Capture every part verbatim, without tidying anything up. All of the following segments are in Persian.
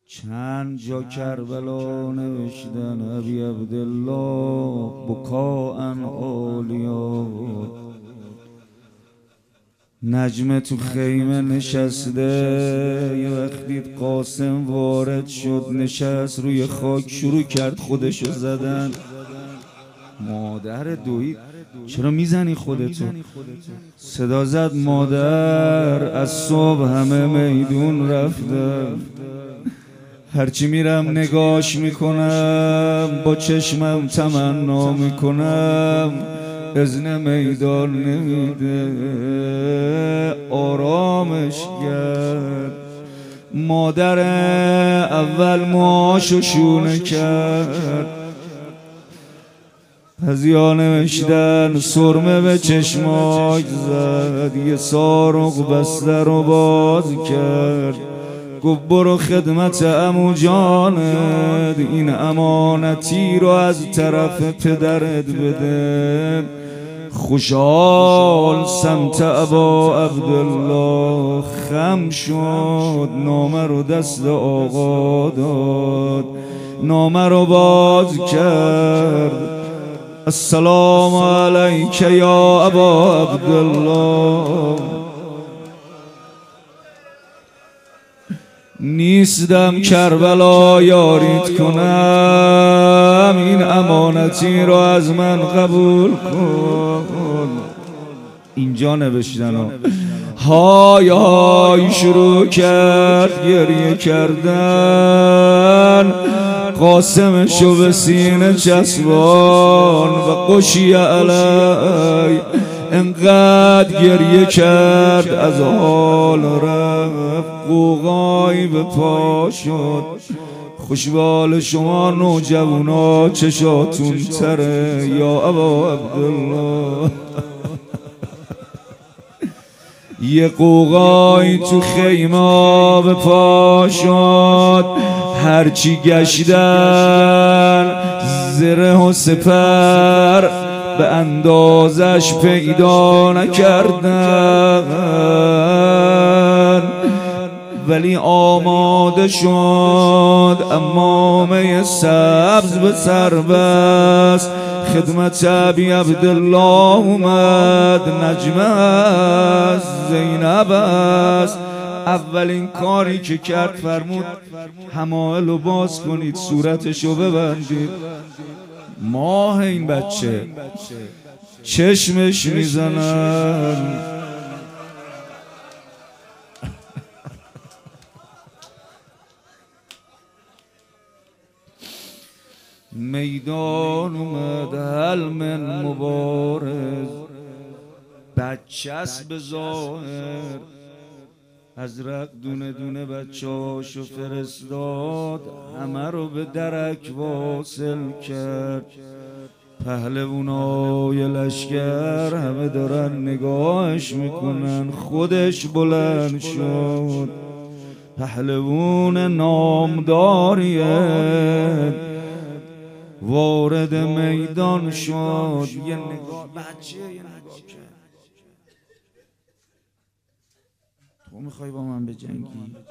چند جا کربلا نوشتن ابی عبدالله بکاءن اولیا. نجمه تو خیمه نشسته، یه وقت دید قاسم وارد شد، نشست روی خاک شروع کرد خودشو زدن. مادر دوید چرا میزنی خودتو؟ صدا زد مادر از صبح همه میدون رفتم، هرچی میرم نگاش میکنم با چشمم تمنا میکنم، اذن میدان نمیده. آرامش کرد. مادر اول موهاشو شونه کرد، پزیا نوشتن سرمه به چشماش زد، یه سارق بسته رو باز کرد، گفت برو خدمت عمو جانت، این امانتی رو از طرف پدرت بده. خوشحال سمت ابا عبدالله خم شد، نامه رو دست آقا داد، نامه رو باز کرد. السلام علیک یا ابا عبدالله، نیستم کربلا یاریت کنم، این امانتی رو از من قبول کن. اینجا نوشتن های های شروع کرد گریه کردن، قاسمشو به سینه چسبان و قشی علی. انقدر گریه کرد از حال رفت، قوقایی به پا شد. خوشبال شما نوجوانا چشاتون تره یا ابا عبدالله. یه قوقایی تو خیمه به پا شد، هرچی گشتن زره و سپر به اندازش پیدا نکردن، ولی آماده شد عمامه سبز به سر بست. خدمت ابی عبدالله اومد، نجمه است زینب است. اولین کاری که کرد فرمود حمائل رو باز کنید، صورتشو ببندید. ماه این بچه چشمش میزنن. میدان اومد هل من مبارز، بچه است به ظاهر. حضرت دونه دونه بچه هاشو فرستاد، همه رو به درک واصل کرد. پهلوانای لشکر همه دارن نگاهش میکنن، خودش بلند شد. پهلوان نامداریه وارد میدان شد. یه نگاه بچه یه نگاه کرد، تو میخوای با من بجنگی؟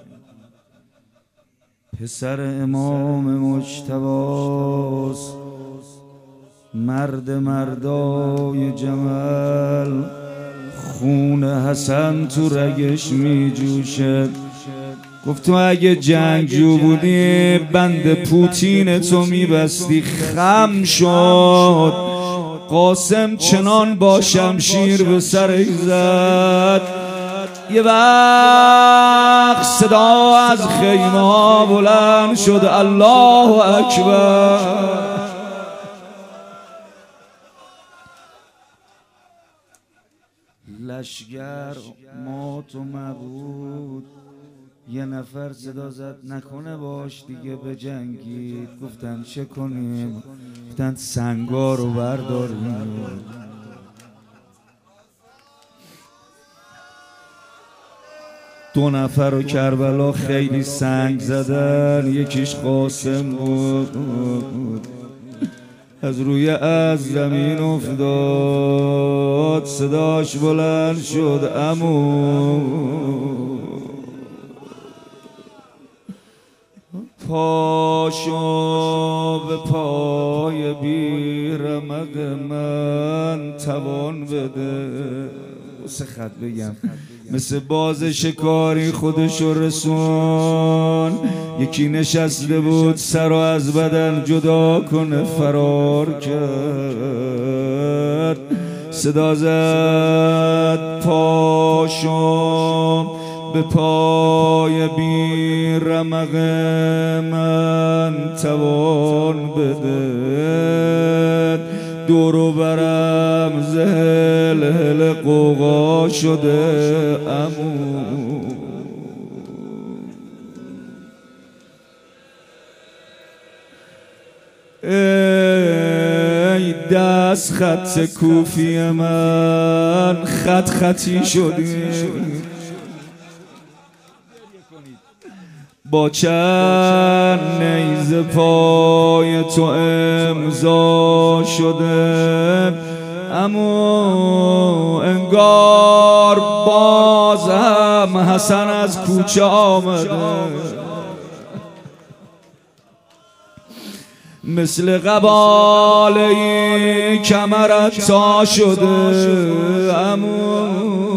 پسر امام مجتباست، مرد مردای جمل، خون حسن تو رگش می جوشد. گفت تو اگه جنگجو بودی بند پوتین تو میبستی. خم شد. قاسم چنان با شمشیر به سر زد. یه وقت صدا از خیمه ها بلند شد، الله اکبر. لشگر مات و مبود. یه نفر صدا زد نکنه باش دیگه بجنگید. گفتن چه کنیم؟ گفتن سنگا رو برداریم. دو نفر و کربلا خیلی سنگ زدن، یکیش قاسم بود. از روی از زمین افتاد، صداش بلند شد عمو. پاشو به پای بی رمق من توان بده. سه خط بگم مثل باز شکاری خودشو رسون، یکی نشسته بود سر از بدن جدا کنه فرار کرد. صدا زد پاشو به پای بی رمق من توان بده. دورو برم زهل هل قوقا شده امو. ای دست خط کوفی من خط خطی شدی، با چند نیزه پای تو امضا شده. اما انگار باز هم حسن از کوچه آمده، مثل قباله کمرت تا شده. اما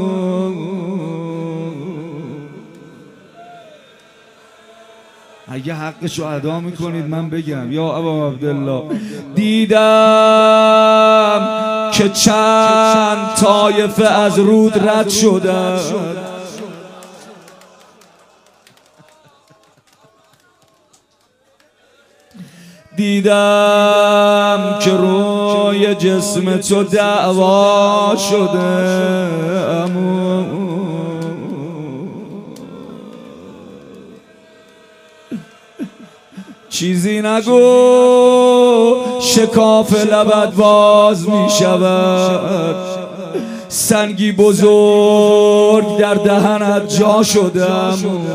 اگه حقشو ادا میکنید من بگم یا ابا عبدالله. دیدم که چند طایفه از رود رد شدن، دیدم که روی جسم تو دعوا شده. اما چیزی نگو شکاف لبت باز می شود، سنگی بزرگ در دهنت جا شدم.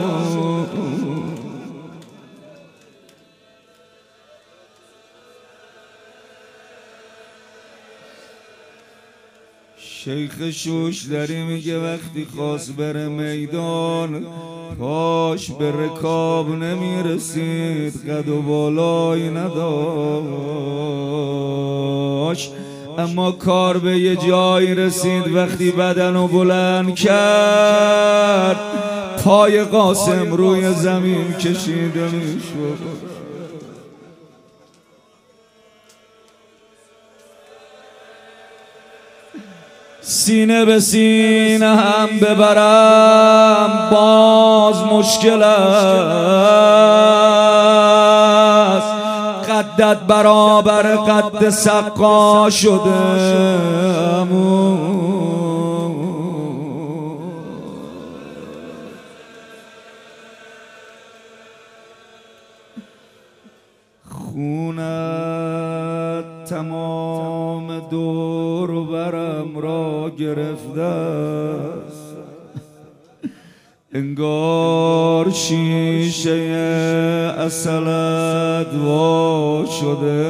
شیخ شوشتری میگه وقتی خواست بره میدان پاش به رکاب نمیرسید، قد و بالایی نداشت، اما کار به یه جایی رسید وقتی بدنو بلند کرد پای قاسم روی زمین کشیده میشد. سینه به سینه هم ببرم باز مشکل است، قدت برابر قد سقا شده. خونت تمام دور و برم را گرفته است، انگار شیشه عسلت وا شده.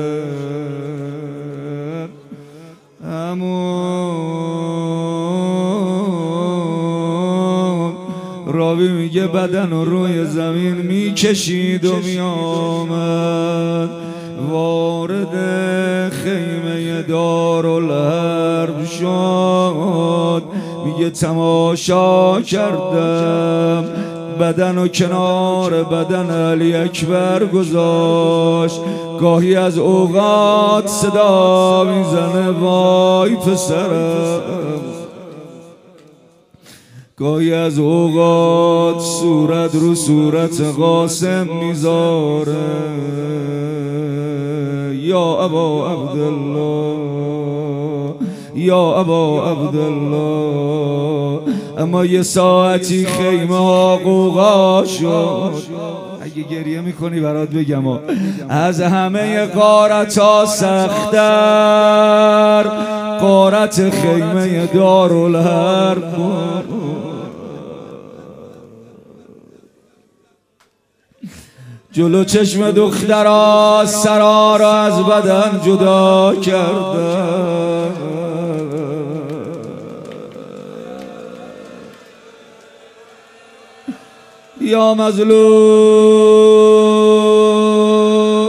همون راوی میگه بدن رو روی زمین میکشید و میامد، وارد خیمه دارالحرب شد. میگه تماشا کردم بدن و کنار بدن علی اکبر گذاشت، گاهی از اوقات صدا میزنه وای پسرم، گاهی از اوقات صورت رو صورت قاسم میذاره. یا ابا عبدالله یا ابا عبدالله. اما یه ساعتی خیمه ها قوقا شد. اگه گریه میکنی برات بگم ها. از همه غارت ها سخت‌تر غارت خیمه دارالحرب. جلو چشم دخترها سرا را از بدن جدا کردن، یا مظلوم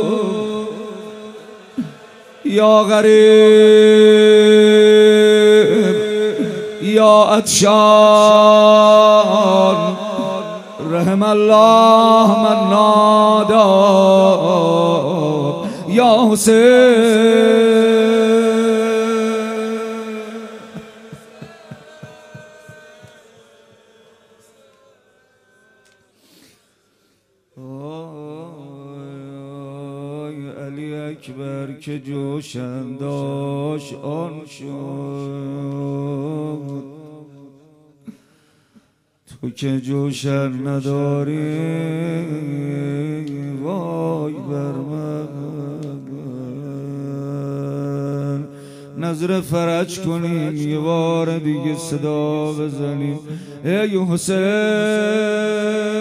یا غریب یا عطشان رحم الله من نادا یا حسین. علی اکبر که جوشن داشت آن شد، تو که جوشن نداری وای بر من. نظر فرج کنیم یه بار دیگه صدا بزنیم ای حسین.